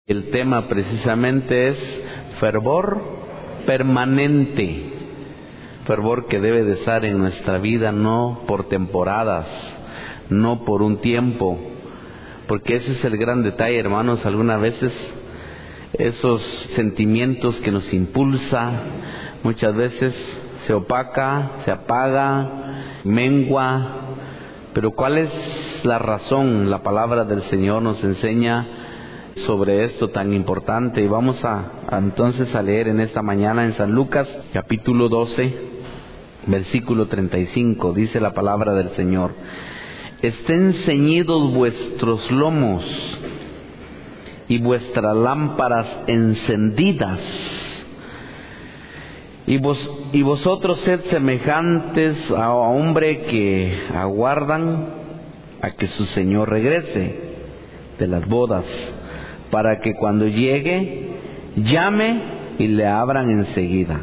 El tema precisamente es fervor permanente. Fervor que debe de estar en nuestra vida, no por temporadas, no por un tiempo. Porque ese es el gran detalle, hermanos. Algunas veces esos sentimientos que nos impulsa, muchas veces se opaca, se apaga, mengua. Pero ¿cuál es la razón? La palabra del Señor nos enseña sobre esto tan importante. Y vamos entonces a leer en esta mañana en San Lucas, capítulo 12, versículo 35. Dice la palabra del Señor: estén ceñidos vuestros lomos y vuestras lámparas encendidas, y vosotros sed semejantes a hombre que aguardan a que su Señor regrese de las bodas, para que cuando llegue, llame y le abran enseguida.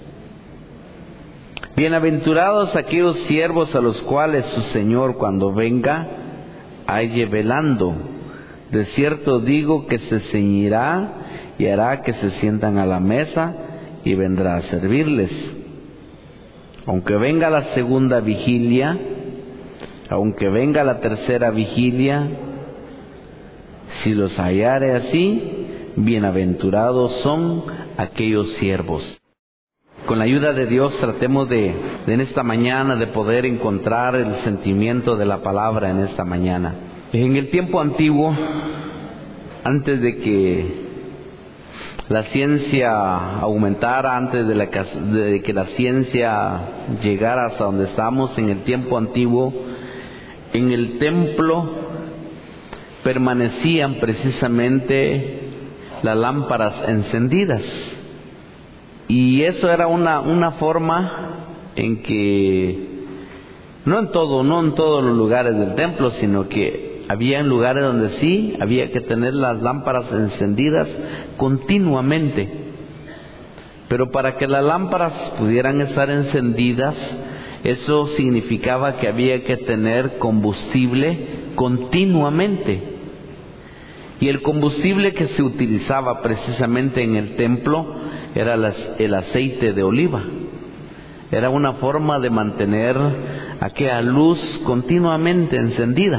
Bienaventurados aquellos siervos a los cuales su Señor, cuando venga, halle velando. De cierto digo que se ceñirá y hará que se sientan a la mesa y vendrá a servirles. Aunque venga la segunda vigilia, aunque venga la tercera vigilia, si los hallare así, bienaventurados son aquellos siervos. Con la ayuda de Dios tratemos de en esta mañana de poder encontrar el sentimiento de la palabra en esta mañana. En el tiempo antiguo, antes de que la ciencia aumentara, antes de que la ciencia llegara hasta donde estamos, en el tiempo antiguo, en el templo permanecían precisamente las lámparas encendidas. Y eso era una forma en que, no en todos los lugares del templo, sino que había lugares donde sí había que tener las lámparas encendidas continuamente. Pero para que las lámparas pudieran estar encendidas, eso significaba que había que tener combustible continuamente. Y el combustible que se utilizaba precisamente en el templo era el aceite de oliva. Era una forma de mantener aquella luz continuamente encendida.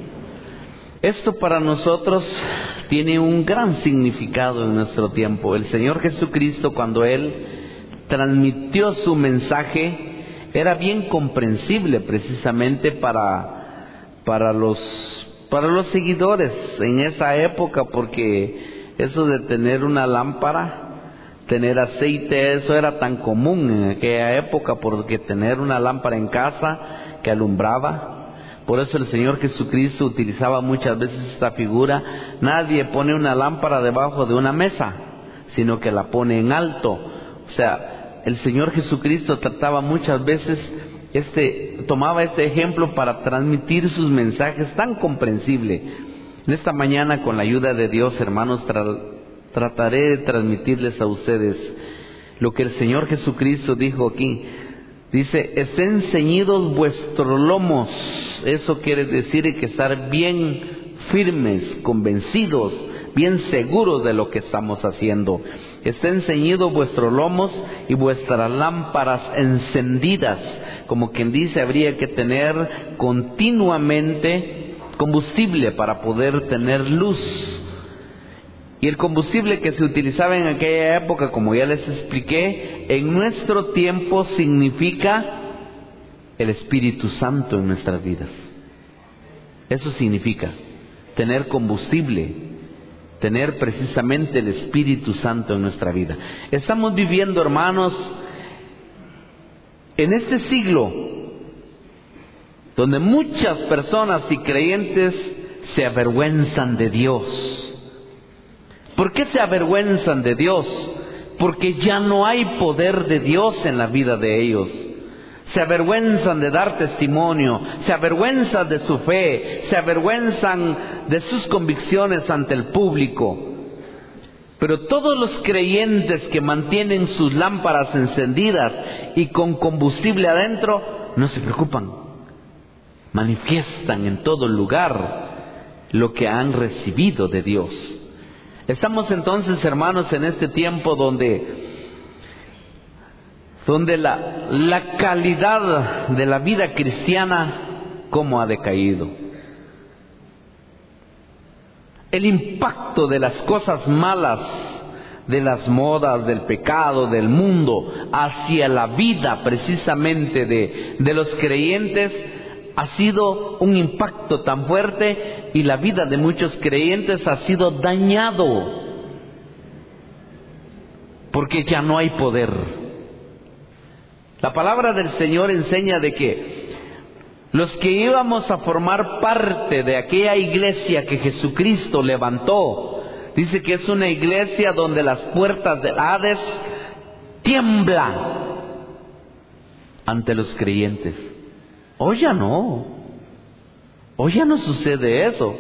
Esto para nosotros tiene un gran significado en nuestro tiempo. El Señor Jesucristo, cuando Él transmitió su mensaje, era bien comprensible precisamente para los seguidores en esa época, porque eso de tener una lámpara, tener aceite, eso era tan común en aquella época, porque tener una lámpara en casa que alumbraba. Por eso el Señor Jesucristo utilizaba muchas veces esta figura. Nadie pone una lámpara debajo de una mesa, sino que la pone en alto. O sea, el Señor Jesucristo trataba muchas veces tomaba este ejemplo para transmitir sus mensajes tan comprensible. En esta mañana, con la ayuda de Dios, hermanos, trataré de transmitirles a ustedes lo que el Señor Jesucristo dijo aquí. Dice: estén ceñidos vuestros lomos. Eso quiere decir que estar bien firmes, convencidos, bien seguros de lo que estamos haciendo. Estén ceñidos vuestros lomos y vuestras lámparas encendidas. Como quien dice, habría que tener continuamente combustible para poder tener luz. Y el combustible que se utilizaba en aquella época, como ya les expliqué, en nuestro tiempo significa el Espíritu Santo en nuestras vidas. Eso significa tener combustible, tener precisamente el Espíritu Santo en nuestra vida. Estamos viviendo, hermanos, en este siglo donde muchas personas y creyentes se avergüenzan de Dios. ¿Por qué se avergüenzan de Dios? Porque ya no hay poder de Dios en la vida de ellos. Se avergüenzan de dar testimonio, se avergüenzan de su fe, se avergüenzan de sus convicciones ante el público. Pero todos los creyentes que mantienen sus lámparas encendidas y con combustible adentro, no se preocupan. Manifiestan en todo lugar lo que han recibido de Dios. Estamos entonces, hermanos, en este tiempo donde la calidad de la vida cristiana cómo ha decaído. El impacto de las cosas malas, de las modas, del pecado, del mundo, hacia la vida precisamente de los creyentes, ha sido un impacto tan fuerte, y la vida de muchos creyentes ha sido dañado, porque ya no hay poder. La palabra del Señor enseña de que los que íbamos a formar parte de aquella iglesia que Jesucristo levantó, dice que es una iglesia donde las puertas del Hades tiemblan ante los creyentes. Hoy ya no. Hoy ya no sucede eso.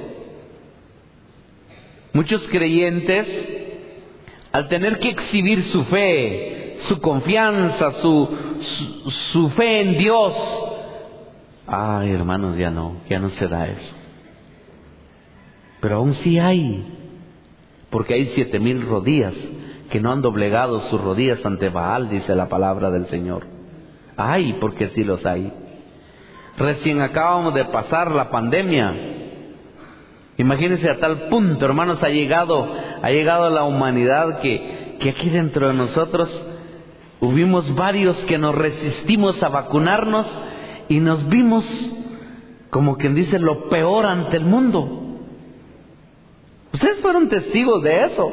Muchos creyentes, al tener que exhibir su fe, su confianza, su fe en Dios, ay, hermanos, ya no se da eso. Pero aún sí hay, porque hay 7,000 rodillas que no han doblegado sus rodillas ante Baal, dice la palabra del Señor. Ay, porque sí los hay. Recién acabamos de pasar la pandemia. Imagínense a tal punto, hermanos, ha llegado la humanidad que aquí dentro de nosotros hubimos varios que nos resistimos a vacunarnos y nos vimos, como quien dice, lo peor ante el mundo. Ustedes fueron testigos de eso.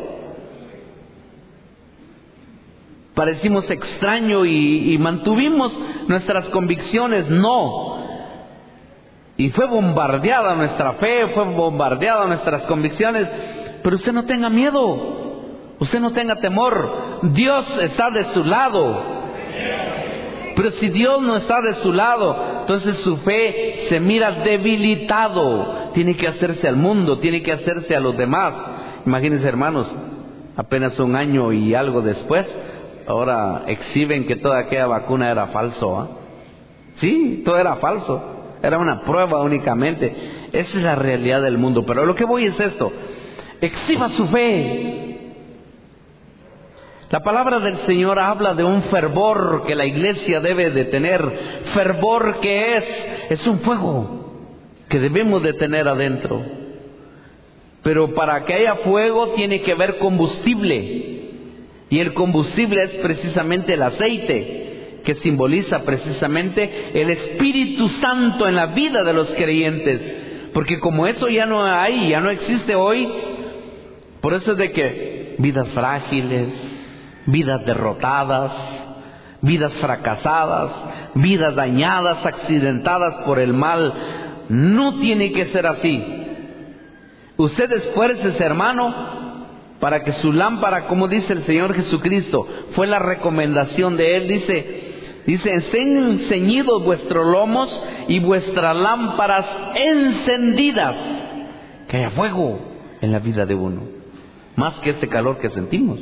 Parecimos extraño y mantuvimos nuestras convicciones. No. Y fue bombardeada nuestra fe, fue bombardeada nuestras convicciones. Pero usted no tenga miedo, usted no tenga temor. Dios está de su lado. Pero si Dios no está de su lado, entonces su fe se mira debilitado. Tiene que hacerse al mundo, tiene que hacerse a los demás. Imagínense, hermanos, apenas un año y algo después, ahora exhiben que toda aquella vacuna era falso, ¿eh? Sí, todo era falso. Era una prueba únicamente. Esa es la realidad del mundo. Pero lo que voy es esto: exhiba su fe. La palabra del Señor habla de un fervor que la iglesia debe de tener. Fervor que es un fuego que debemos de tener adentro. Pero para que haya fuego tiene que haber combustible. Y el combustible es precisamente el aceite, que simboliza precisamente el Espíritu Santo en la vida de los creyentes. Porque como eso ya no hay, ya no existe hoy, por eso es de que vidas frágiles, vidas derrotadas, vidas fracasadas, vidas dañadas, accidentadas por el mal, no tiene que ser así. Usted esfuércese, hermano, para que su lámpara, como dice el Señor Jesucristo, fue la recomendación de Él, dice, estén ceñidos vuestros lomos y vuestras lámparas encendidas. Que haya fuego en la vida de uno, más que este calor que sentimos.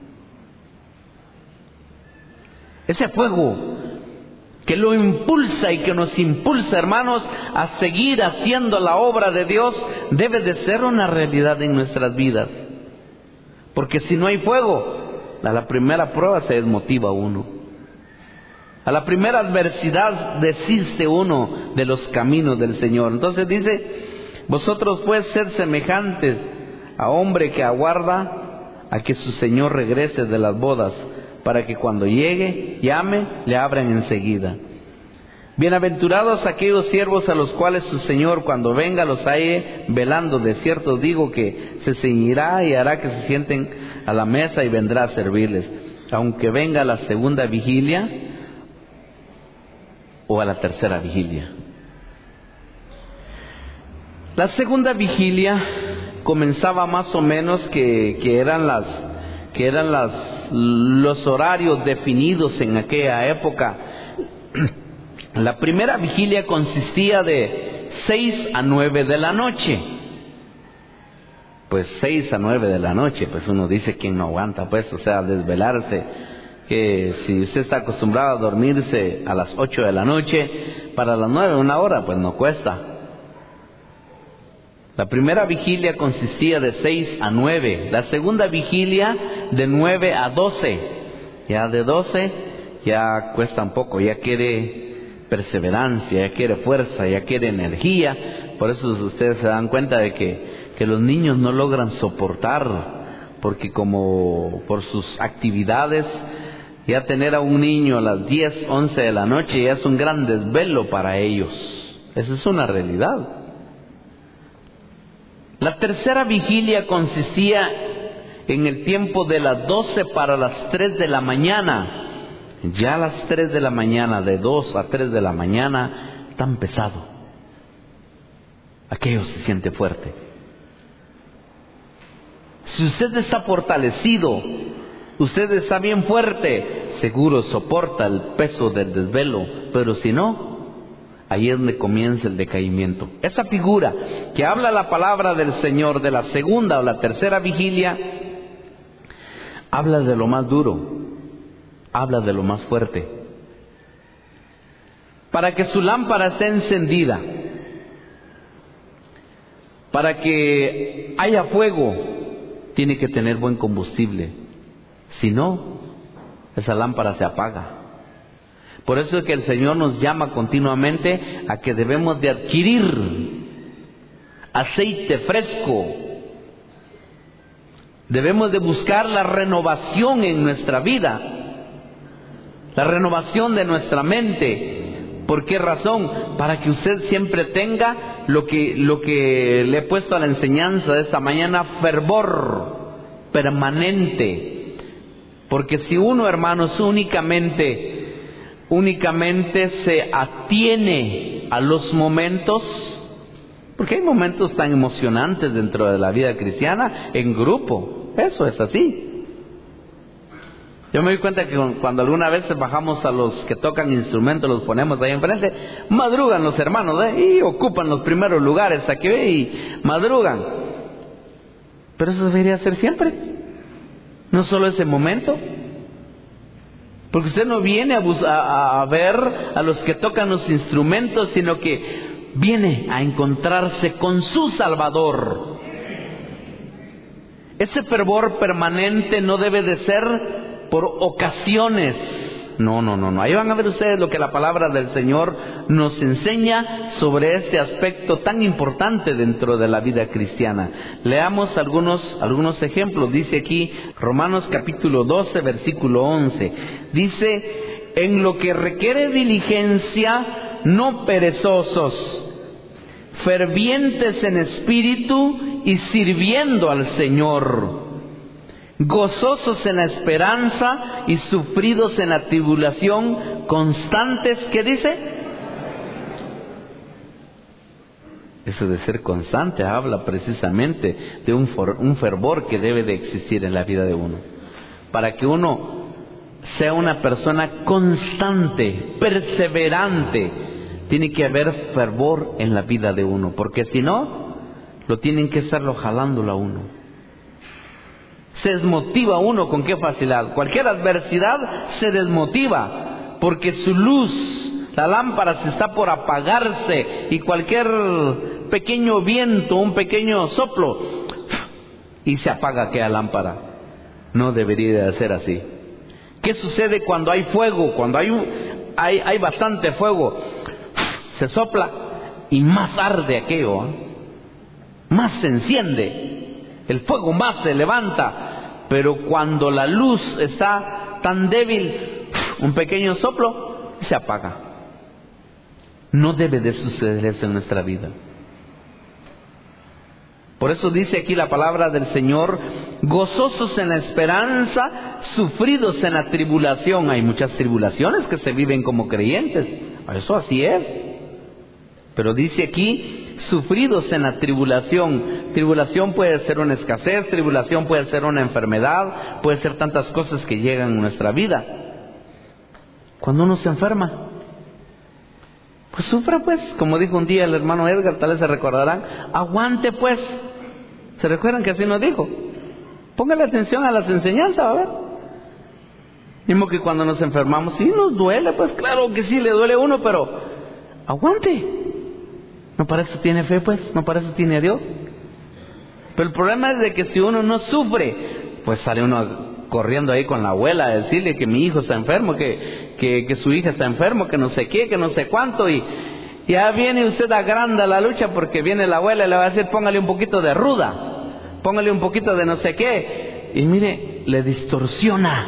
Ese fuego que lo impulsa y que nos impulsa, hermanos, a seguir haciendo la obra de Dios, debe de ser una realidad en nuestras vidas. Porque si no hay fuego, a la primera prueba se desmotiva uno. A la primera adversidad desiste uno de los caminos del Señor. Entonces dice, vosotros pues sed semejantes a hombre que aguarda a que su Señor regrese de las bodas, para que cuando llegue, llame, le abran enseguida. Bienaventurados aquellos siervos a los cuales su Señor cuando venga los halle velando. De cierto digo que se ceñirá y hará que se sienten a la mesa y vendrá a servirles, aunque venga la segunda vigilia o a la tercera vigilia. La segunda vigilia comenzaba más o menos que eran los horarios definidos en aquella época. La primera vigilia consistía de 6 a 9 de la noche. Pues 6 a 9 de la noche, pues uno dice, ¿quién no aguanta? Pues, o sea, desvelarse. Que si usted está acostumbrado a dormirse a las 8 de la noche, para las 9, una hora, pues no cuesta. La primera vigilia consistía de 6 a 9. La segunda vigilia de 9 a 12. Ya de 12 ya cuesta un poco, ya quiere perseverancia, ya quiere fuerza, ya quiere energía. Por eso ustedes se dan cuenta de que los niños no logran soportar, porque como por sus actividades, ya tener a un niño a las 10, 11 de la noche ya es un gran desvelo para ellos. Esa es una realidad. La tercera vigilia consistía en el tiempo de las 12 para las 3 de la mañana. Ya a las 3 de la mañana, de 2 a 3 de la mañana, tan pesado. Aquello se siente fuerte. Si usted está fortalecido, usted está bien fuerte, seguro soporta el peso del desvelo. Pero si no, ahí es donde comienza el decaimiento. Esa figura que habla la palabra del Señor de la segunda o la tercera vigilia, habla de lo más duro, habla de lo más fuerte. Para que su lámpara esté encendida, para que haya fuego, tiene que tener buen combustible. Si no, esa lámpara se apaga. Por eso es que el Señor nos llama continuamente a que debemos de adquirir aceite fresco. Debemos de buscar la renovación en nuestra vida, la renovación de nuestra mente. ¿Por qué razón? Para que usted siempre tenga lo que le he puesto a la enseñanza de esta mañana, fervor permanente. Porque si uno, hermanos, únicamente se atiene a los momentos, porque hay momentos tan emocionantes dentro de la vida cristiana, en grupo, eso es así. Yo me doy cuenta que cuando alguna vez bajamos a los que tocan instrumentos, los ponemos ahí enfrente, madrugan los hermanos, y ocupan los primeros lugares aquí, y madrugan. Pero eso debería ser siempre, no solo ese momento. Porque usted no viene a ver a los que tocan los instrumentos, sino que viene a encontrarse con su Salvador. Ese fervor permanente no debe de ser por ocasiones. No. Ahí van a ver ustedes lo que la palabra del Señor nos enseña sobre este aspecto tan importante dentro de la vida cristiana. Leamos algunos ejemplos. Dice aquí Romanos capítulo 12, versículo 11. Dice: en lo que requiere diligencia, no perezosos, fervientes en espíritu y sirviendo al Señor, gozosos en la esperanza y sufridos en la tribulación, constantes. ¿Qué dice? Eso de ser constante habla precisamente de un fervor que debe de existir en la vida de uno. Para que uno sea una persona constante, perseverante, tiene que haber fervor en la vida de uno, porque si no, lo tienen que estarlo jalándolo a uno. Se desmotiva uno con qué facilidad. Cualquier adversidad se desmotiva, porque su luz, la lámpara se está por apagarse, y cualquier pequeño viento, un pequeño soplo, y se apaga aquella lámpara. No debería de ser así. ¿Qué sucede cuando hay fuego? Cuando hay bastante fuego, se sopla y más arde aquello, más se enciende. El fuego más se levanta. Pero cuando la luz está tan débil, un pequeño soplo y se apaga. No debe de suceder eso en nuestra vida. Por eso dice aquí la palabra del Señor: gozosos en la esperanza, sufridos en la tribulación. Hay muchas tribulaciones que se viven como creyentes, eso así es. Pero dice aquí: sufridos en la tribulación. Tribulación puede ser una escasez, tribulación puede ser una enfermedad, puede ser tantas cosas que llegan en nuestra vida. Cuando uno se enferma, pues sufra pues, como dijo un día el hermano Edgar, tal vez se recordarán, aguante pues. ¿Se recuerdan que así nos dijo? Póngale atención a las enseñanzas, a ver. Mismo que cuando nos enfermamos, sí nos duele, pues claro que sí le duele a uno, pero aguante. ¿No para eso tiene fe, pues? ¿No para eso tiene a Dios? Pero el problema es de que si uno no sufre, pues sale uno corriendo ahí con la abuela a decirle que mi hijo está enfermo, que su hija está enfermo, que no sé qué, que no sé cuánto, y ya viene usted agranda la lucha porque viene la abuela y le va a decir póngale un poquito de ruda, póngale un poquito de no sé qué, y mire, le distorsiona.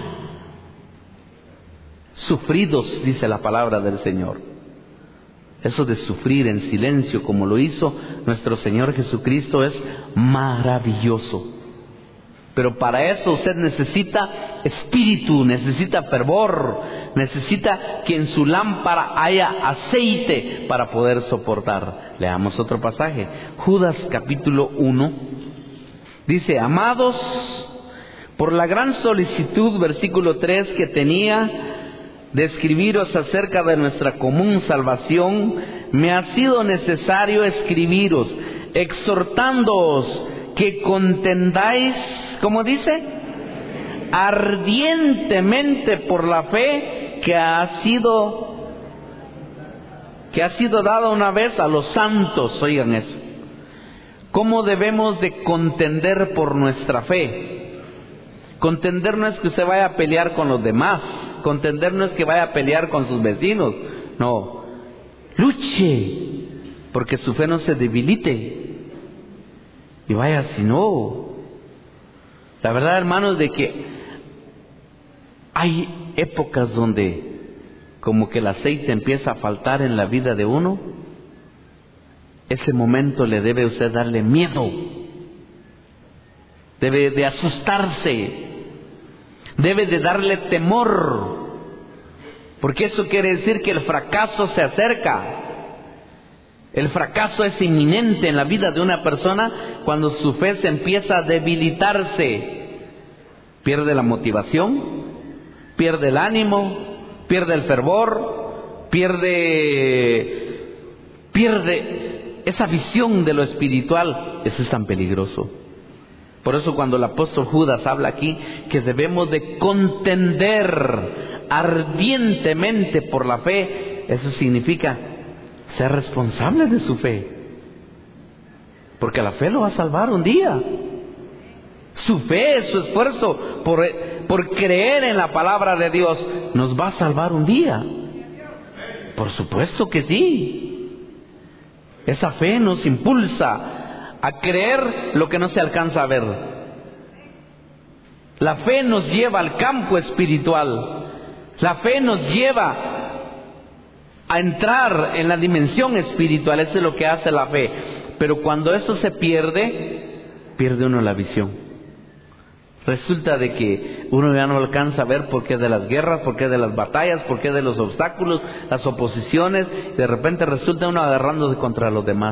Sufridos, dice la palabra del Señor. Eso de sufrir en silencio como lo hizo nuestro Señor Jesucristo es maravilloso. Pero para eso usted necesita espíritu, necesita fervor, necesita que en su lámpara haya aceite para poder soportar. Leamos otro pasaje. Judas capítulo 1. Dice, amados, por la gran solicitud, versículo 3, que tenía de escribiros acerca de nuestra común salvación, me ha sido necesario escribiros, exhortándoos que contendáis, ¿cómo dice? Ardientemente por la fe que ha sido dada una vez a los santos. Oigan eso. ¿Cómo debemos de contender por nuestra fe? Contender no es que usted vaya a pelear con los demás. Contender no es que vaya a pelear con sus vecinos. No. Luche porque su fe no se debilite. Y vaya, si no. La verdad, hermanos, de que hay épocas donde como que el aceite empieza a faltar en la vida de uno. Ese momento le debe usted darle miedo. Debe de asustarse. Debe de darle temor. Porque eso quiere decir que el fracaso se acerca. El fracaso es inminente en la vida de una persona cuando su fe se empieza a debilitarse. Pierde la motivación, pierde el ánimo, pierde el fervor, pierde esa visión de lo espiritual. Eso es tan peligroso. Por eso cuando el apóstol Judas habla aquí que debemos de contender ardientemente por la fe, eso significa ser responsable de su fe, porque la fe lo va a salvar un día. Su fe, su esfuerzo por creer en la palabra de Dios nos va a salvar un día. Por supuesto que sí. Esa fe nos impulsa a creer lo que no se alcanza a ver. La fe nos lleva al campo espiritual. La fe nos lleva a entrar en la dimensión espiritual. Eso es lo que hace la fe. Pero cuando eso se pierde, pierde uno la visión. Resulta de que uno ya no alcanza a ver por qué de las guerras, por qué de las batallas, por qué de los obstáculos, las oposiciones. De repente resulta uno agarrándose contra los demás,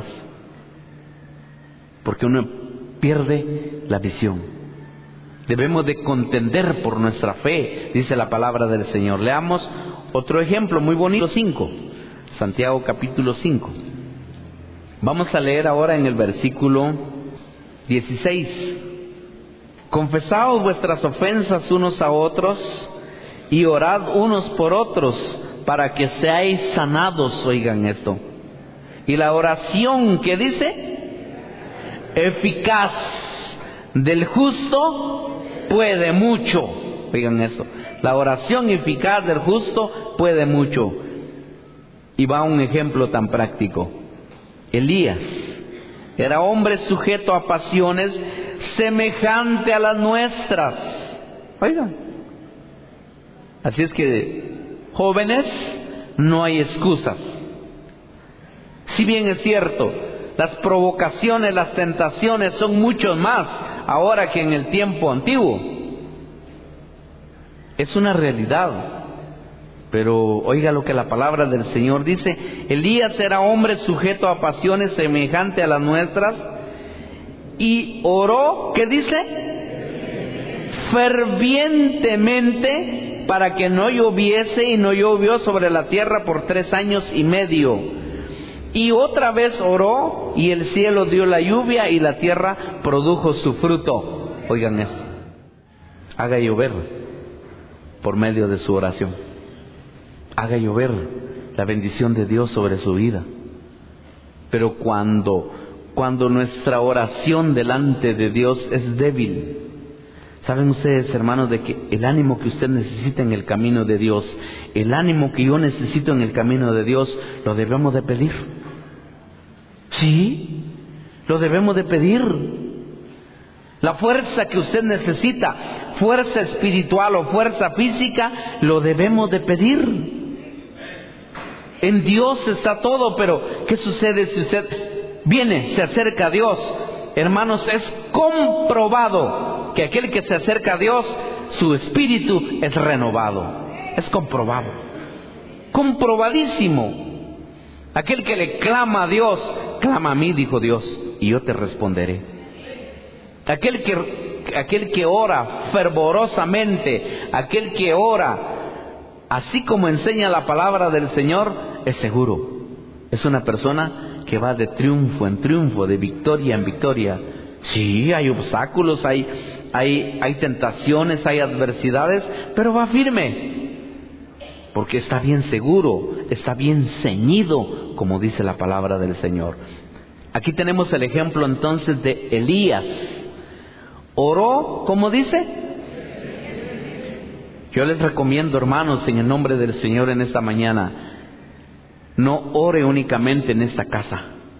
porque uno pierde la visión. Debemos de contender por nuestra fe, dice la palabra del Señor. Leamos otro ejemplo muy bonito, 5. Santiago capítulo 5. Vamos a leer ahora en el versículo 16. Confesaos vuestras ofensas unos a otros y orad unos por otros para que seáis sanados. Oigan esto. Y la oración, ¿qué dice? Eficaz del justo puede mucho. Oigan esto. La oración eficaz del justo puede mucho. Y va un ejemplo tan práctico. Elías era hombre sujeto a pasiones semejante a las nuestras. Oigan. Así es que, jóvenes, no hay excusas. Si bien es cierto, las provocaciones, las tentaciones son mucho más ahora que en el tiempo antiguo. Es una realidad. Pero oiga lo que la palabra del Señor dice. Elías era hombre sujeto a pasiones semejante a las nuestras y oró, ¿qué dice? Fervientemente para que no lloviese, y no llovió sobre la tierra por 3 años y medio. Y otra vez oró y el cielo dio la lluvia y la tierra produjo su fruto. Oigan esto. Haga llover por medio de su oración. Haga llover la bendición de Dios sobre su vida. Pero cuando cuando nuestra oración delante de Dios es débil. ¿Saben ustedes, hermanos, de que el ánimo que usted necesita en el camino de Dios, el ánimo que yo necesito en el camino de Dios, lo debemos de pedir? Sí, lo debemos de pedir. La fuerza que usted necesita, fuerza espiritual o fuerza física, lo debemos de pedir. En Dios está todo, pero ¿qué sucede si usted viene, se acerca a Dios? Hermanos, es comprobado que aquel que se acerca a Dios, su espíritu es renovado. Es comprobado. Comprobadísimo. Aquel que le clama a Dios, clama a mí, dijo Dios, y yo te responderé. Aquel que ora fervorosamente, aquel que ora así como enseña la palabra del Señor, es seguro. Es una persona que va de triunfo en triunfo, de victoria en victoria. Sí, hay obstáculos, hay tentaciones, hay adversidades, pero va firme. Porque está bien seguro, está bien ceñido, como dice la palabra del Señor. Aquí tenemos el ejemplo entonces de Elías. Oró, ¿cómo dice? Yo les recomiendo, hermanos, en el nombre del Señor en esta mañana, no ore únicamente en esta casa,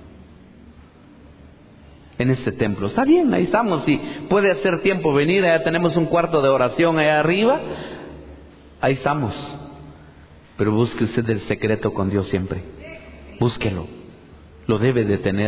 en este templo. Está bien, ahí estamos, si puede hacer tiempo venir, allá tenemos un cuarto de oración allá arriba, ahí estamos. Pero busque usted el secreto con Dios siempre. Búsquelo. Lo debe de tener.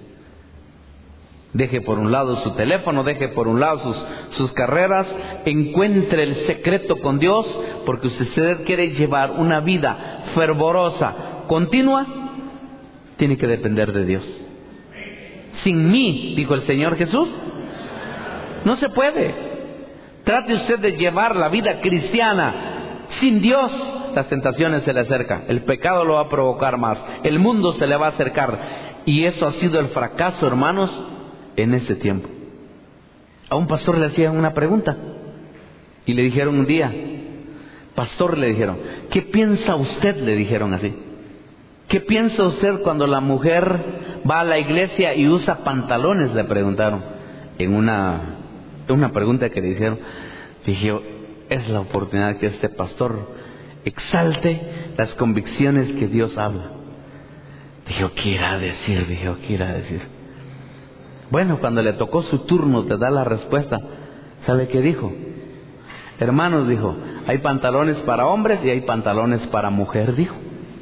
Deje por un lado su teléfono, deje por un lado sus carreras. Encuentre el secreto con Dios, porque usted quiere llevar una vida fervorosa, continua, tiene que depender de Dios. Sin mí, dijo el Señor Jesús, no se puede. Trate usted de llevar la vida cristiana sin Dios. Las tentaciones se le acercan, el pecado lo va a provocar más, el mundo se le va a acercar, y eso ha sido el fracaso, hermanos, en ese tiempo. A un pastor le hacían una pregunta y le dijeron un día: pastor, le dijeron, ¿qué piensa usted? Le dijeron así. ¿Qué piensa usted cuando la mujer va a la iglesia y usa pantalones? Le preguntaron en una pregunta que le hicieron. Dije, es la oportunidad que este pastor exalte las convicciones que Dios habla. Dije, ¿qué irá a decir? ¿Qué irá a decir? Bueno, cuando le tocó su turno de dar la respuesta, ¿sabe qué dijo? Hermanos, dijo, hay pantalones para hombres y hay pantalones para mujer, dijo.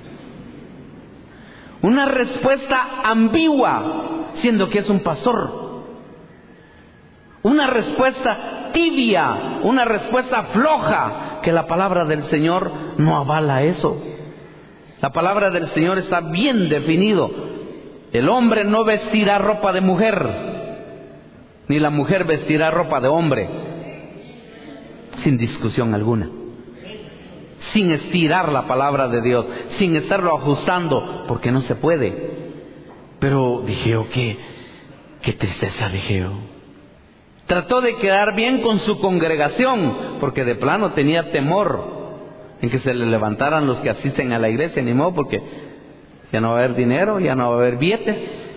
Una respuesta ambigua, siendo que es un pastor. Una respuesta tibia, una respuesta floja, que la palabra del Señor no avala eso. La palabra del Señor está bien definido. El hombre no vestirá ropa de mujer, ni la mujer vestirá ropa de hombre, sin discusión alguna, sin estirar la palabra de Dios, sin estarlo ajustando, porque no se puede. Pero dije yo, qué tristeza, dije yo. Trató de quedar bien con su congregación, porque de plano tenía temor en que se le levantaran los que asisten a la iglesia, ni modo, porque ya no va a haber dinero, ya no va a haber billetes.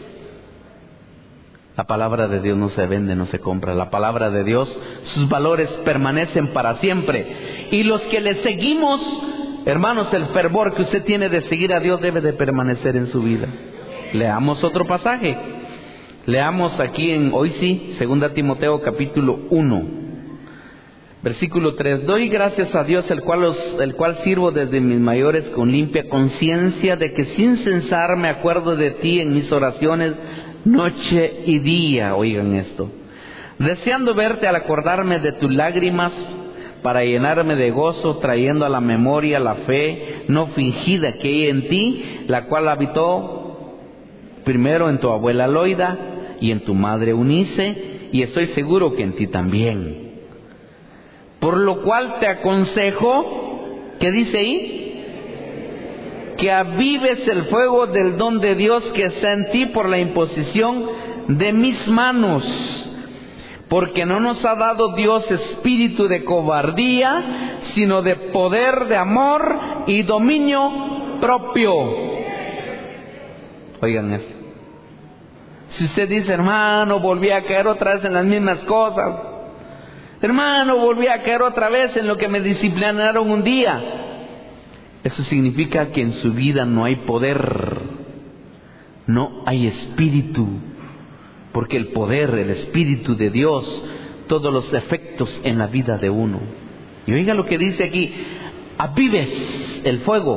La palabra de Dios no se vende, no se compra. La palabra de Dios, sus valores permanecen para siempre. Y los que le seguimos, hermanos, el fervor que usted tiene de seguir a Dios debe de permanecer en su vida. Leamos otro pasaje. Leamos aquí hoy sí, 2 Timoteo capítulo 1, versículo 3. Doy gracias a Dios, el cual sirvo desde mis mayores con limpia conciencia, de que sin cesar me acuerdo de ti en mis oraciones noche y día. Oigan esto. Deseando verte al acordarme de tus lágrimas, para llenarme de gozo, trayendo a la memoria la fe no fingida que hay en ti, la cual habitó primero en tu abuela Loida y en tu madre Eunice, y estoy seguro que en ti también. Por lo cual te aconsejo, ¿qué dice ahí? Que avives el fuego del don de Dios que está en ti por la imposición de mis manos. Porque no nos ha dado Dios espíritu de cobardía, sino de poder, de amor y dominio propio. Oigan eso. Si usted dice, hermano, volví a caer otra vez en las mismas cosas, hermano, volví a caer otra vez en lo que me disciplinaron un día, eso significa que en su vida no hay poder, no hay espíritu, porque el poder, el espíritu de Dios, todos los efectos en la vida de uno. Y oiga lo que dice aquí: avives el fuego.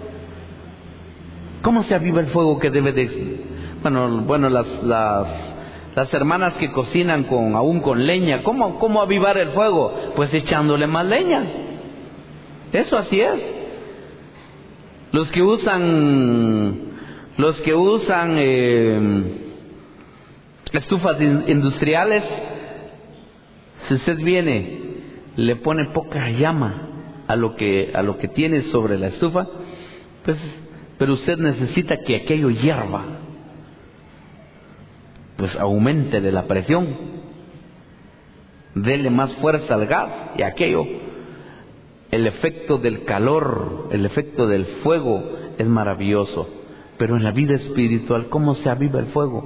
¿Cómo se aviva el fuego que debe de...? Bueno, las hermanas que cocinan aún con leña, ¿cómo avivar el fuego? Pues echándole más leña. Eso así es. Los que usan estufas industriales, si usted viene, le pone poca llama a lo que tiene sobre la estufa, pues, pero usted necesita que aquello hierva, pues auméntele la presión, dele más fuerza al gas, y aquello, el efecto del calor, el efecto del fuego es maravilloso. Pero en la vida espiritual, ¿cómo se aviva el fuego?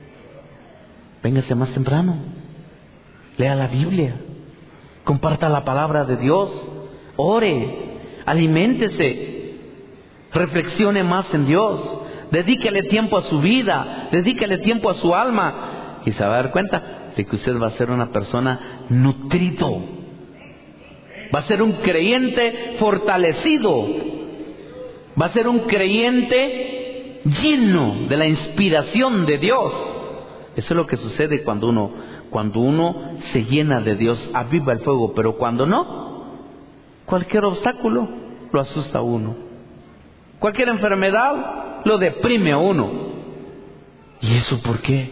Véngase más temprano, lea la Biblia, comparta la palabra de Dios, ore, aliméntese, reflexione más en Dios, dedíquele tiempo a su vida, dedíquele tiempo a su alma, y se va a dar cuenta de que usted va a ser una persona nutrido, va a ser un creyente fortalecido, va a ser un creyente lleno de la inspiración de Dios. Eso es lo que sucede cuando uno se llena de Dios, aviva el fuego. Pero cuando no, cualquier obstáculo lo asusta a uno, cualquier enfermedad lo deprime a uno. ¿Y eso por qué?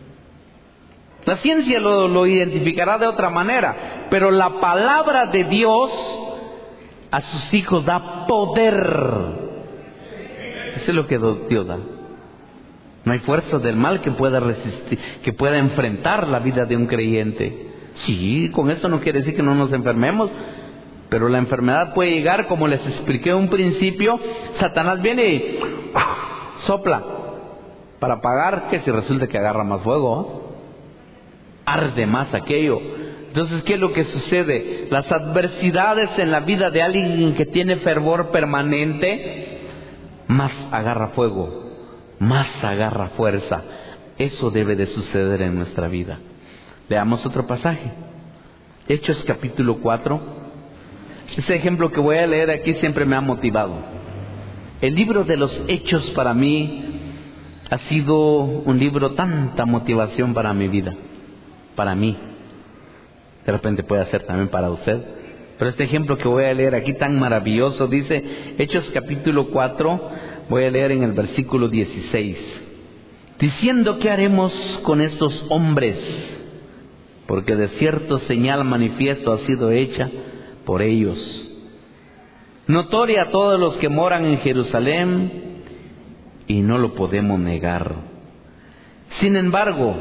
La ciencia lo identificará de otra manera, pero la palabra de Dios a sus hijos da poder. Eso es lo que Dios da. No hay fuerza del mal que pueda resistir, que pueda enfrentar la vida de un creyente. Sí, con eso no quiere decir que no nos enfermemos, pero la enfermedad puede llegar, como les expliqué en un principio. Satanás viene y sopla para apagar, que si resulta que agarra más fuego, arde más aquello. Entonces, ¿qué es lo que sucede? Las adversidades en la vida de alguien que tiene fervor permanente, más agarra fuego, más agarra fuerza. Eso debe de suceder en nuestra vida. Veamos otro pasaje. Hechos capítulo 4. Ese ejemplo que voy a leer aquí siempre me ha motivado. El libro de los Hechos para mí ha sido un libro tanta motivación para mi vida, para mí. De repente puede ser también para usted. Pero este ejemplo que voy a leer aquí tan maravilloso dice, Hechos capítulo 4, voy a leer en el versículo 16. Diciendo, ¿qué haremos con estos hombres? Porque de cierto señal manifiesto ha sido hecha por ellos, notoria a todos los que moran en Jerusalén, y no lo podemos negar. Sin embargo,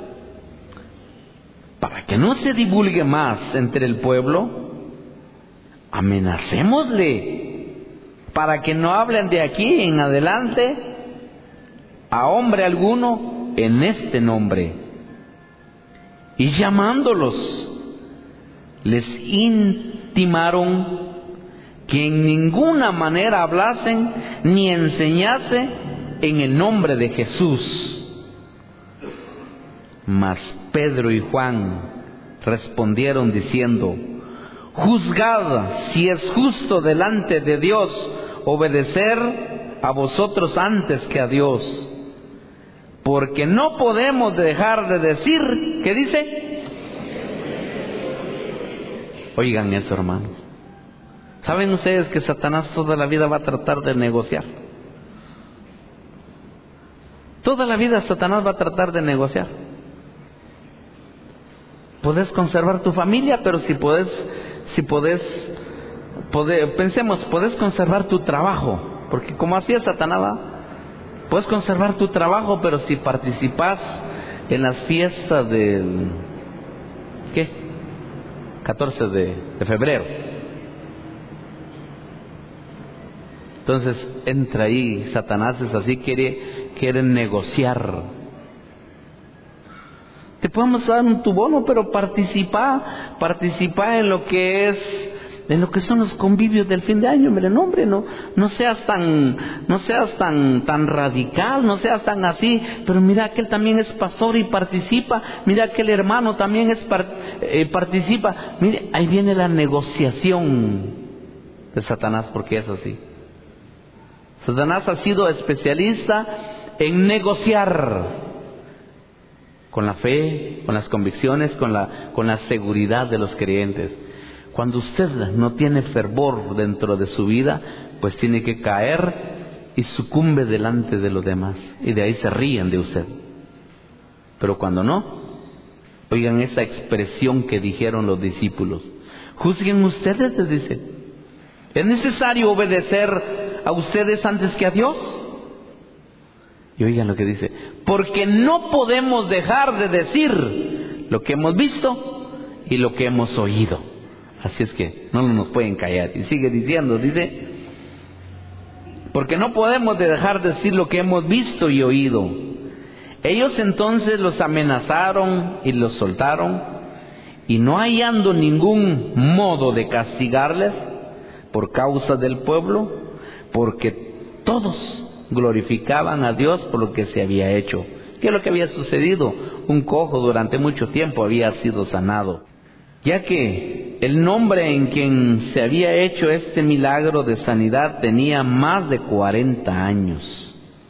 para que no se divulgue más entre el pueblo, amenacémosle, para que no hablen de aquí en adelante a hombre alguno en este nombre. Y llamándolos, les intimaron que en ninguna manera hablasen ni enseñase en el nombre de Jesús. Mas Pedro y Juan respondieron diciendo, juzgad si es justo delante de Dios obedecer a vosotros antes que a Dios, porque no podemos dejar de decir, ¿qué dice? Oigan eso, hermanos. ¿Saben ustedes que Satanás toda la vida va a tratar de negociar? Toda la vida Satanás va a tratar de negociar. Puedes conservar tu familia, pero pensemos, puedes conservar tu trabajo, porque como hacía Satanás, puedes conservar tu trabajo, pero si participas en las fiestas del 14 de febrero, entonces entra ahí Satanás, es así, quiere negociar. Te podemos dar tu bono, pero participa en lo que son los convivios del fin de año. No seas tan radical, no seas tan así. Pero mira que él también es pastor y participa. Mira que el hermano también participa. Mire, ahí viene la negociación de Satanás, porque es así. Satanás ha sido especialista en negociar con la fe, con las convicciones, con la seguridad de los creyentes. Cuando usted no tiene fervor dentro de su vida, pues tiene que caer y sucumbe delante de los demás, y de ahí se ríen de usted. Pero cuando no, oigan esa expresión que dijeron los discípulos: juzguen ustedes, les dice. ¿Es necesario obedecer a ustedes antes que a Dios? Y oigan lo que dice: porque no podemos dejar de decir lo que hemos visto y lo que hemos oído. Así es que no nos pueden callar. Y sigue diciendo, dice: porque no podemos dejar de decir lo que hemos visto y oído. Ellos entonces los amenazaron y los soltaron, y no hallando ningún modo de castigarles por causa del pueblo, porque todos glorificaban a Dios por lo que se había hecho. ¿Qué es lo que había sucedido? Un cojo durante mucho tiempo había sido sanado, ya que el nombre en quien se había hecho este milagro de sanidad tenía más de 40 años.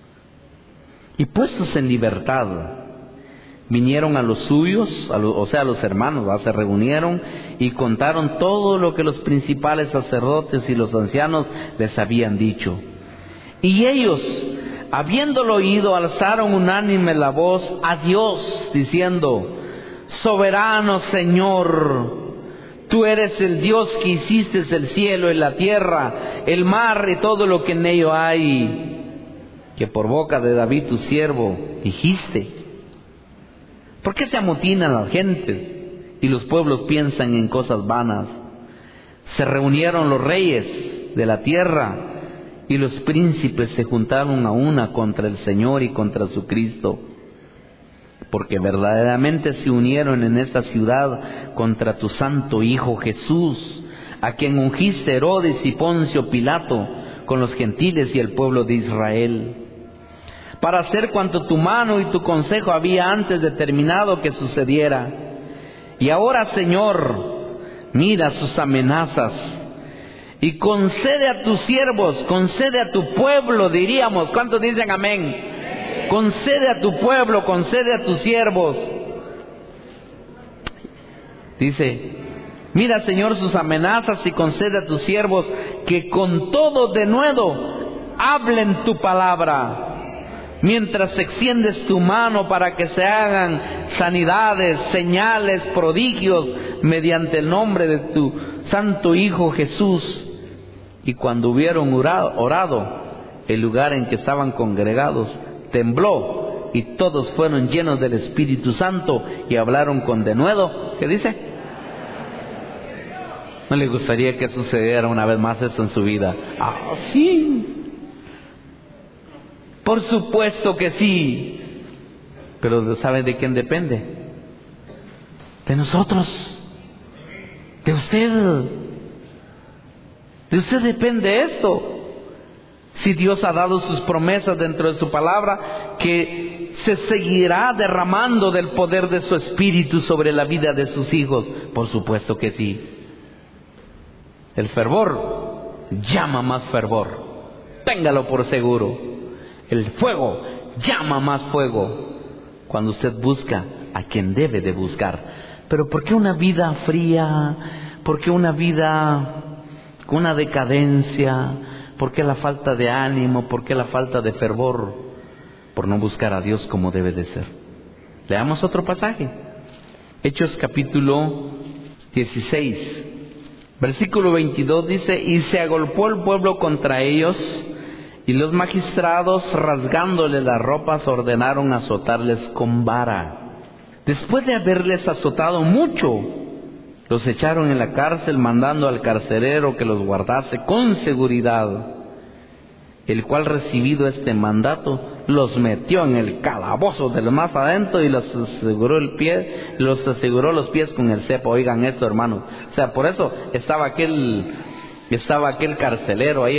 Y puestos en libertad, vinieron a los suyos, a los hermanos, se reunieron y contaron todo lo que los principales sacerdotes y los ancianos les habían dicho. Y ellos, habiéndolo oído, alzaron unánime la voz a Dios, diciendo: soberano Señor, tú eres el Dios que hiciste el cielo y la tierra, el mar y todo lo que en ello hay, que por boca de David tu siervo dijiste. ¿Por qué se amotinan las gentes y los pueblos piensan en cosas vanas? Se reunieron los reyes de la tierra y los príncipes se juntaron a una contra el Señor y contra su Cristo, porque verdaderamente se unieron en esta ciudad contra tu santo Hijo Jesús, a quien ungiste Herodes y Poncio Pilato con los gentiles y el pueblo de Israel, para hacer cuanto tu mano y tu consejo había antes determinado que sucediera. Y ahora, Señor, mira sus amenazas y concede a tus siervos, concede a tu pueblo, diríamos. ¿Cuántos dicen amén? Concede a tu pueblo, concede a tus siervos. Dice: mira, Señor, sus amenazas y concede a tus siervos que con todo denuedo hablen tu palabra, mientras extiendes tu mano para que se hagan sanidades, señales, prodigios mediante el nombre de tu santo Hijo Jesús. Y cuando hubieron orado, el lugar en que estaban congregados tembló, y todos fueron llenos del Espíritu Santo y hablaron con denuedo. ¿Qué dice? ¿No le gustaría que sucediera una vez más esto en su vida? ¡Ah, sí! Por supuesto que sí. Pero ¿sabe de quién depende? De nosotros, de usted. De usted depende esto. Si Dios ha dado sus promesas dentro de su palabra, que se seguirá derramando del poder de su Espíritu sobre la vida de sus hijos, por supuesto que sí. El fervor llama más fervor, téngalo por seguro. El fuego llama más fuego cuando usted busca a quien debe de buscar. Pero ¿por qué una vida fría? ¿Por qué una vida con una decadencia? ¿Por qué la falta de ánimo? ¿Por qué la falta de fervor? Por no buscar a Dios como debe de ser. Leamos otro pasaje. Hechos capítulo 16, versículo 22 dice: y se agolpó el pueblo contra ellos, y los magistrados, rasgándole las ropas, ordenaron azotarles con vara. Después de haberles azotado mucho, los echaron en la cárcel, mandando al carcelero que los guardase con seguridad, el cual, recibido este mandato, los metió en el calabozo del más adentro y los aseguró los pies con el cepo. Oigan esto, hermanos. O sea, por eso estaba aquel carcelero ahí,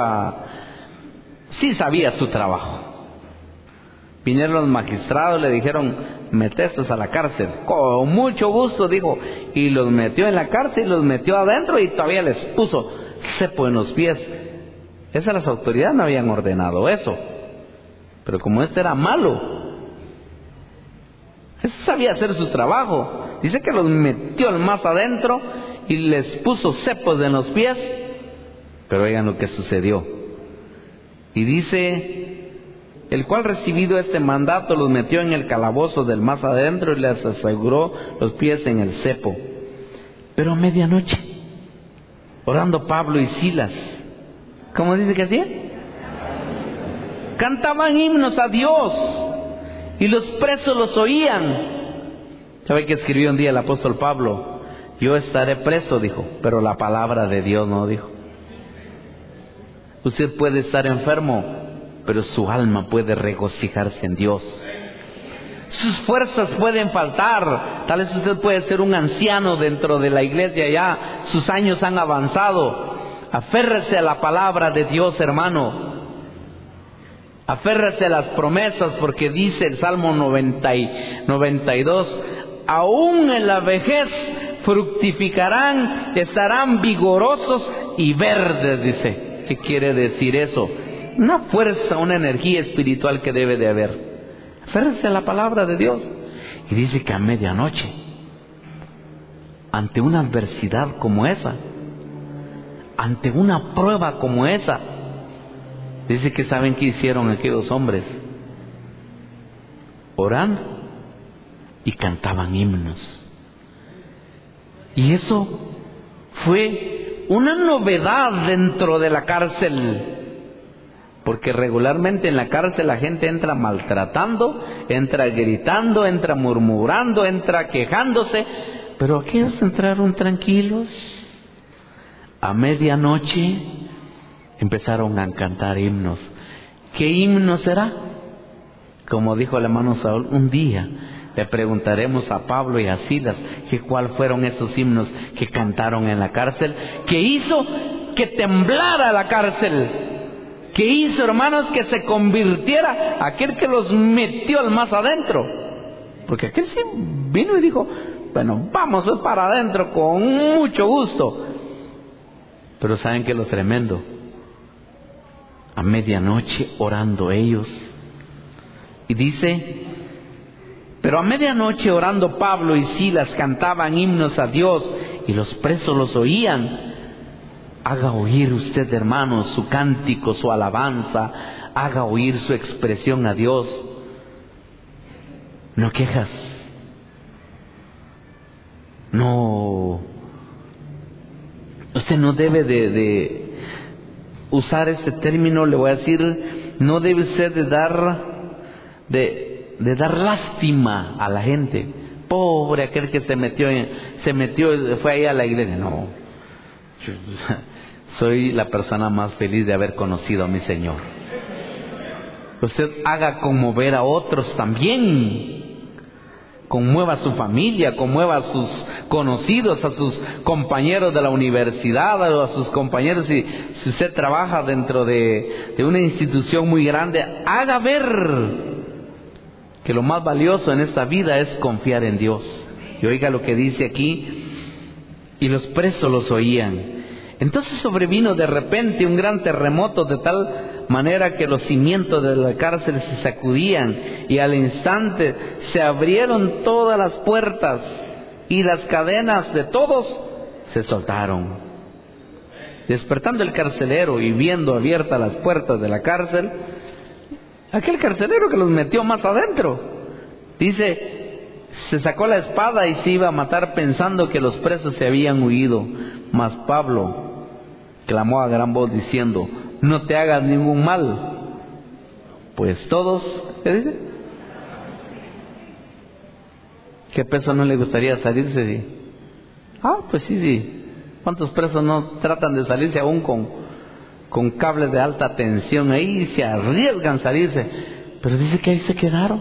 sí sabía su trabajo. Vinieron los magistrados, le dijeron: mete estos a la cárcel. Con mucho gusto, dijo, y los metió en la cárcel y los metió adentro y todavía les puso cepo en los pies. Esas las autoridades no habían ordenado eso, pero como este era malo, ese sabía hacer su trabajo. Dice que los metió al más adentro y les puso cepos en los pies. Pero oigan lo que sucedió. Y dice: el cual, recibido este mandato, los metió en el calabozo del más adentro y les aseguró los pies en el cepo. Pero a medianoche, orando Pablo y Silas, ¿cómo dice que hacían? Cantaban himnos a Dios y los presos los oían. ¿Sabe qué escribió un día el apóstol Pablo? Yo estaré preso, dijo, pero la palabra de Dios no, dijo. Usted puede estar enfermo, pero su alma puede regocijarse en Dios. Sus fuerzas pueden faltar. Tal vez usted puede ser un anciano dentro de la iglesia, ya sus años han avanzado. Aférrese a la palabra de Dios, hermano. Aférrese a las promesas, porque dice el Salmo 92: aún en la vejez fructificarán, estarán vigorosos y verdes, dice. ¿Qué quiere decir eso? Una fuerza, una energía espiritual que debe de haber. Aférrese a la palabra de Dios. Y dice que a medianoche, ante una adversidad como esa, ante una prueba como esa, dice que ¿saben qué hicieron aquellos hombres? Orando y cantaban himnos. Y eso fue una novedad dentro de la cárcel, porque regularmente en la cárcel la gente entra maltratando, entra gritando, entra murmurando, entra quejándose, pero aquellos entraron tranquilos. A medianoche empezaron a cantar himnos. ¿Qué himno será? Como dijo el hermano Saúl, un día le preguntaremos a Pablo y a Silas que cuál fueron esos himnos que cantaron en la cárcel, que hizo que temblara la cárcel, que hizo, hermanos, que se convirtiera aquel que los metió al más adentro. Porque aquel sí vino y dijo: bueno, vamos para adentro con mucho gusto. Pero ¿saben qué es lo tremendo? A medianoche orando ellos. Y dice: pero a medianoche orando Pablo y Silas cantaban himnos a Dios y los presos los oían. Haga oír usted, hermanos, su cántico, su alabanza. Haga oír su expresión a Dios. No quejas. No. Usted no debe de usar ese término, le voy a decir, no debe usted de dar lástima a la gente. Pobre aquel que se metió, fue ahí a la iglesia. No, yo soy la persona más feliz de haber conocido a mi Señor. Usted haga conmover a otros también. Conmueva a su familia, conmueva a sus conocidos, a sus compañeros de la universidad, o a sus compañeros, si usted trabaja dentro de una institución muy grande, haga ver que lo más valioso en esta vida es confiar en Dios. Y oiga lo que dice aquí: y los presos los oían. Entonces sobrevino de repente un gran terremoto, de tal manera que los cimientos de la cárcel se sacudían, y al instante se abrieron todas las puertas y las cadenas de todos se soltaron. Despertando el carcelero y viendo abiertas las puertas de la cárcel, aquel carcelero que los metió más adentro, dice, se sacó la espada y se iba a matar pensando que los presos se habían huido. Mas Pablo clamó a gran voz diciendo: no te hagas ningún mal, pues todos, ¿qué dice? ¿Qué preso no le gustaría salirse? Pues sí. ¿Cuántos presos no tratan de salirse aún con cables de alta tensión ahí y se arriesgan a salirse? Pero dice que ahí se quedaron.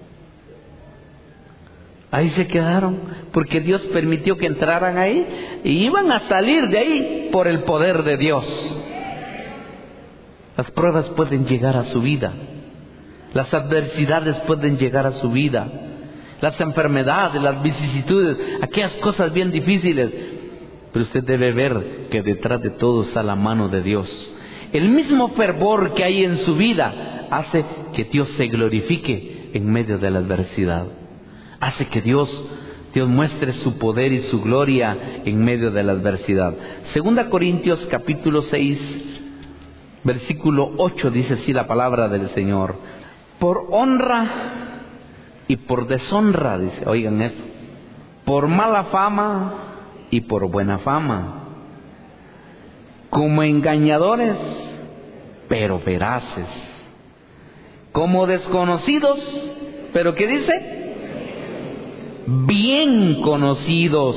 Ahí se quedaron, porque Dios permitió que entraran ahí y iban a salir de ahí por el poder de Dios. Las pruebas pueden llegar a su vida, las adversidades pueden llegar a su vida, las enfermedades, las vicisitudes, aquellas cosas bien difíciles. Pero usted debe ver que detrás de todo está la mano de Dios. El mismo fervor que hay en su vida hace que Dios se glorifique en medio de la adversidad. Hace que Dios muestre su poder y su gloria en medio de la adversidad. 2 Corintios capítulo 6, versículo 8, dice así la palabra del Señor. Por honra y por deshonra, dice, oigan esto, por mala fama y por buena fama, como engañadores, pero veraces, como desconocidos, pero ¿qué dice? Bien conocidos,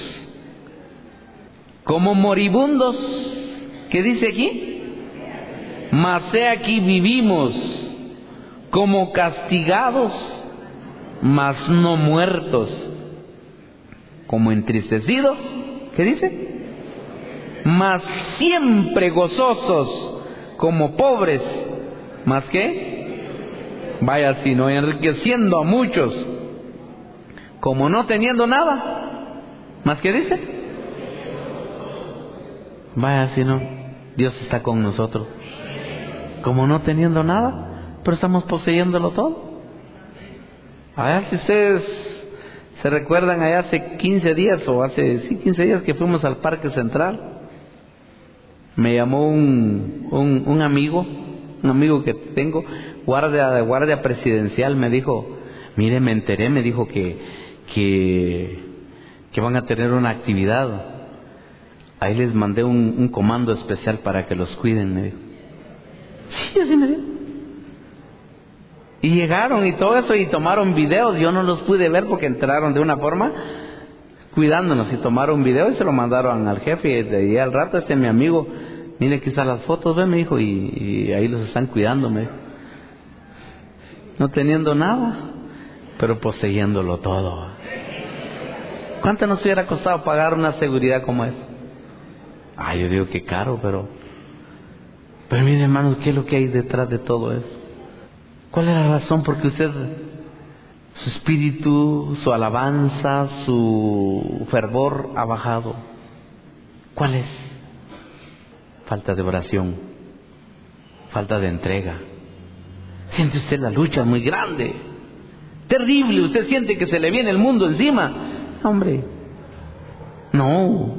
como moribundos, ¿qué dice aquí? Mas he aquí vivimos, como castigados, mas no muertos, como entristecidos, ¿qué dice? Mas siempre gozosos, como pobres, ¿más qué? Vaya, sino enriqueciendo a muchos, como no teniendo nada. ¿Más qué dice? Vaya, sino Dios está con nosotros, como no teniendo nada, pero estamos poseyéndolo todo. A ver si ustedes se recuerdan, allá hace 15 días o hace 15 días que fuimos al Parque Central. Me llamó un amigo que tengo, guardia presidencial. Me dijo, mire, me enteré, me dijo que van a tener una actividad. Ahí les mandé un comando especial para que los cuiden, me dijo. Sí, así me dijo. Y llegaron y todo eso y tomaron videos. Yo no los pude ver porque entraron de una forma cuidándonos y tomaron video y se lo mandaron al jefe. Y al rato mi amigo, mire, aquí están las fotos, ve, me dijo, y ahí los están cuidando, me dijo. No teniendo nada, pero poseyéndolo todo. ¿Cuánto nos hubiera costado pagar una seguridad como esa? Yo digo que caro, pero miren, hermanos, ¿qué es lo que hay detrás de todo eso? ¿Cuál es la razón por qué usted, su espíritu, su alabanza, su fervor ha bajado? ¿Cuál es? Falta de oración, falta de entrega. Siente usted la lucha muy grande, terrible. Usted siente que se le viene el mundo encima. Hombre, no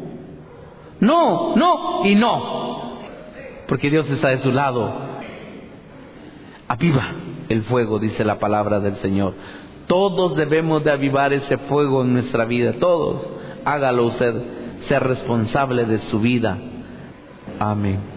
y no, porque Dios está de su lado. Aviva el fuego, dice la palabra del Señor. Todos debemos de avivar ese fuego en nuestra vida, todos. Hágalo usted, sea responsable de su vida. Amén.